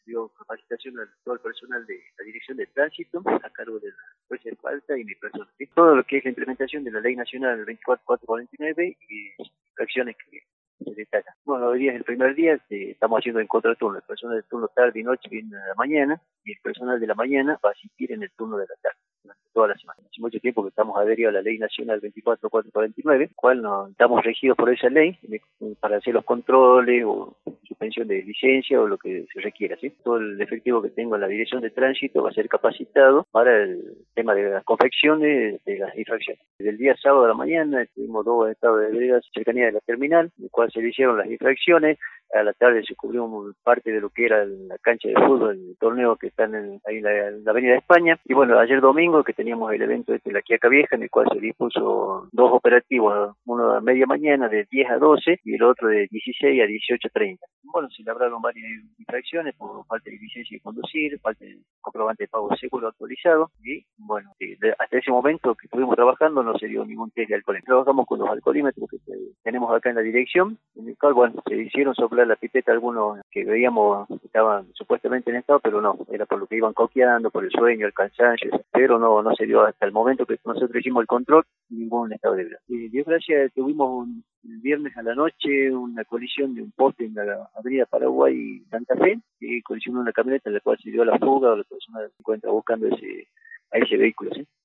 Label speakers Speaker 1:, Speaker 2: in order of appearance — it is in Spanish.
Speaker 1: dio capacitación a todo el personal de la Dirección de Tránsito a cargo de la jueza de falta y mi persona. ¿Sí? Todo lo que es la implementación de la Ley Nacional 24449 y infracciones que se destacan. Bueno, hoy día es el primer día, estamos haciendo en contraturno. El personal del turno tarde y noche viene a la mañana y el personal de la mañana va a asistir en el turno de la tarde durante toda la semana. Hace mucho tiempo que estamos adheridos a la Ley Nacional 24449, cual no estamos regidos por esa ley para hacer los controles o suspensión de licencia o lo que se requiera, ¿sí? Todo el efectivo que tengo en la Dirección de Tránsito va a ser capacitado para el tema de las confecciones de las infracciones. Desde el día sábado a la mañana tuvimos 2 estados de veredas cercanía de la terminal, en el cual se le hicieron las infracciones. A la tarde se cubrió parte de lo que era la cancha de fútbol, el torneo que está ahí en la Avenida España. Y bueno, ayer domingo que teníamos el evento de la Quiaca Vieja, en el cual se dispuso 2 operativos, uno a media mañana de 10 a 12 y el otro de 16 a 18:30. Bueno, se labraron varias infracciones por falta de licencia de conducir, falta de comprobante de pago de seguro actualizado y bueno, hasta ese momento que estuvimos trabajando no se dio ningún test de alcoholemia. Trabajamos con los alcoholímetros que tenemos acá en la dirección, en el cual bueno, se hicieron soplar la pipeta a algunos que veíamos que estaban supuestamente en estado, pero no, era por lo que iban coqueando, por el sueño, el cansancio, pero no se dio hasta el momento que nosotros hicimos el control, ningún estado de ebriedad. Dios gracias, tuvimos el viernes a la noche una colisión de un poste en la avenida Paraguay y Santa Fe, y colisionó una camioneta en la cual se dio la fuga, o la persona se encuentra buscando a ese vehículo, ¿sí?